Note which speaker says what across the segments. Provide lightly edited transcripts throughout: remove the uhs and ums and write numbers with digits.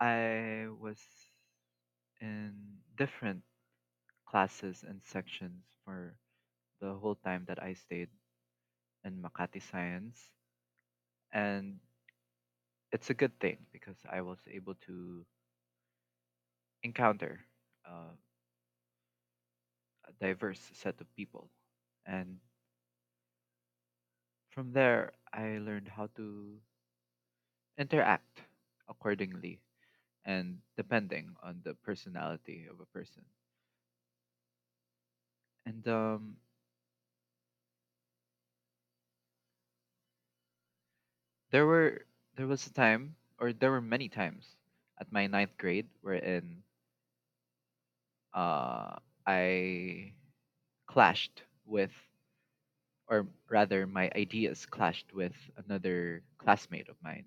Speaker 1: I was in different classes and sections for the whole time that I stayed in Makati Science. And it's a good thing because I was able to encounter uh, a diverse set of people. And from there, I learned how to interact accordingly and depending on the personality of a person. And there were there was a time, or there were many times at my ninth grade wherein uh, I clashed with, or rather, my ideas clashed with another classmate of mine,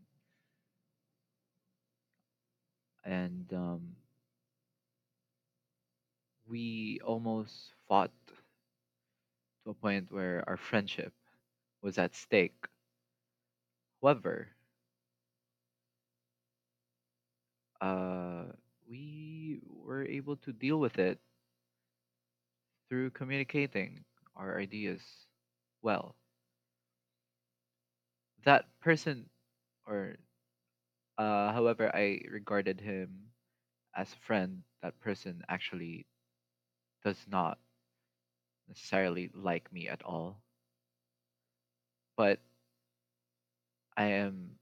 Speaker 1: and we almost fought to a point where our friendship was at stake. However, uh, we were able to deal with it through communicating our ideas well. That person, or however I regarded him as a friend, that person actually does not necessarily like me at all. But I am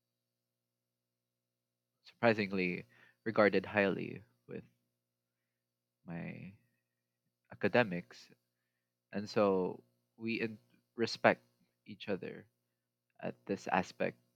Speaker 1: surprisingly regarded highly with my academics, and so we respect each other at this aspect.